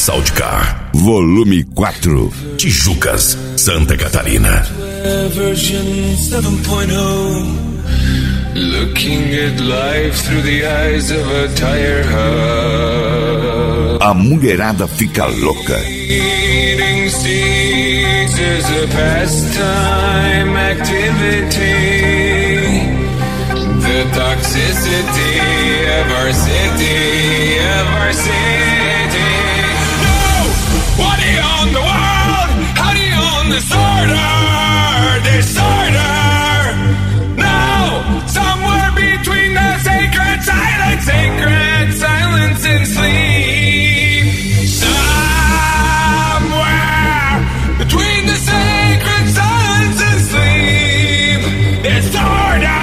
Saltcar, volume 4, Tijucas, Santa Catarina. Version 7.0. Looking at life through the eyes of a tire hub. A mulherada fica louca. Eating seeds is a pastime activity. The toxicity of our city, What do you own the world? How do you own disorder? No, somewhere between the sacred silence and sleep. Somewhere between the sacred silence and sleep. Disorder.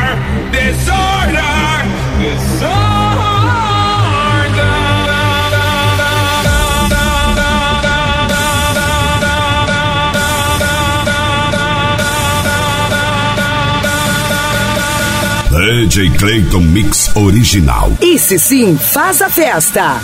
DJ Clayton Mix original. Esse sim faz a festa.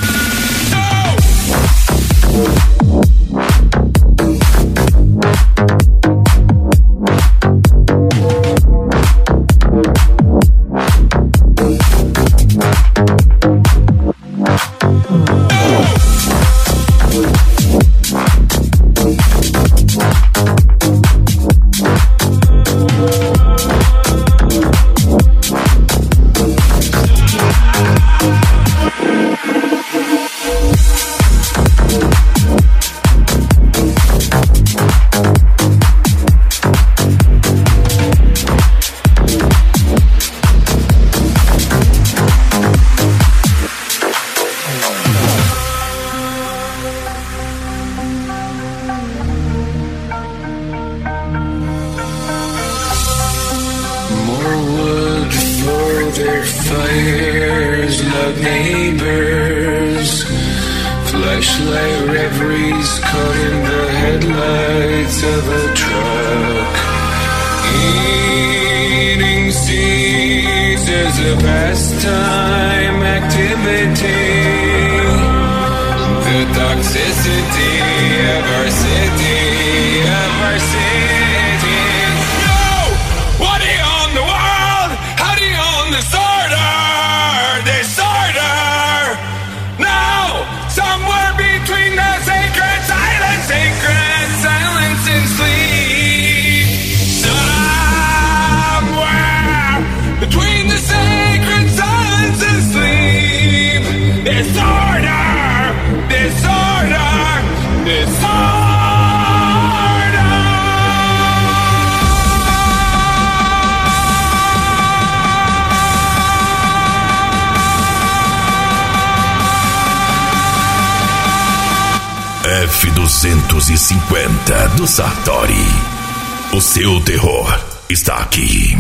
F250 do Sartori. O seu terror está aqui.